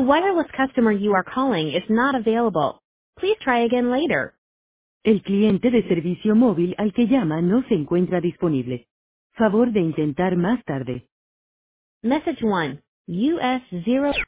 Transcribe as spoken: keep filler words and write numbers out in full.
wireless customer you are calling is not available. Please try again later. El cliente de servicio móvil al que llama no se encuentra disponible. Favor de intentar más tarde. Message one. U S zero